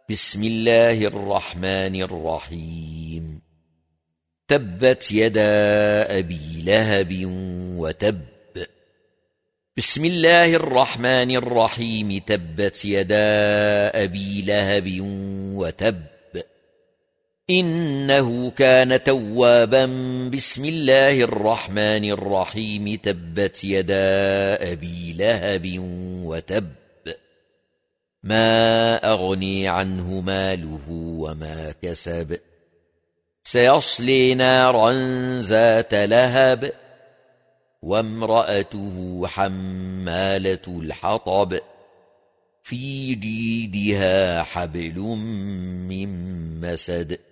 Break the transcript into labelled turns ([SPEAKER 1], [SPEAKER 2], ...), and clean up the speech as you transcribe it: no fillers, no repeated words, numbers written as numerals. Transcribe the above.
[SPEAKER 1] بسم الله الرحمن الرحيم تبت يدا أبي لهب وتب. بسم الله الرحمن الرحيم تبت يدا أبي لهب وتب إنه كان توابا. بسم الله الرحمن الرحيم تبت يدا أبي لهب وتب ما أغني عنه ماله وما كسب سيصلي نارا ذات لهب وامرأته حمالة الحطب في جيدها حبل من مسد